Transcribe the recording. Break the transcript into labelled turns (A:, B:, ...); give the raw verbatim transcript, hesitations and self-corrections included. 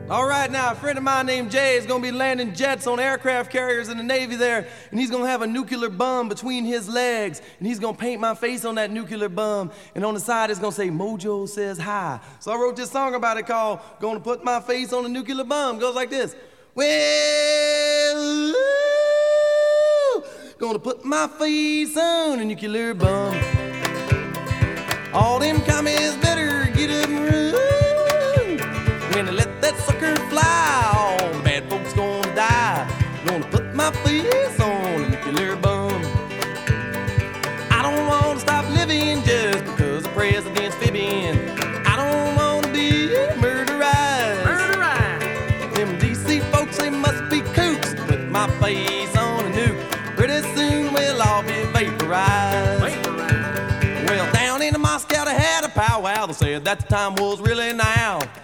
A: All right, now, a friend of mine named Jay is going to be landing jets on aircraft carriers in the Navy there, and he's going to have a nuclear bomb between his legs, and he's going to paint my face on that nuclear bomb, and on the side it's going to say, Mojo says hi. So I wrote this song about it called Gonna Put My Face on a Nuclear Bomb. It goes like this. Well, ooh, gonna put my face on a nuclear bomb. All them commies better get up and run. When they let that sucker fly, all the bad folks gonna die. Gonna put my face on a nuclear bomb. I don't wanna stop living just because the president's fibbing. I don't wanna be murderized. Murderized. Them D C folks, they must be kooks. Put my face on a nuke. Pretty soon we'll all be vaporized. Vaporized. Well, down in Moscow they had a powwow. They said that the time was really now.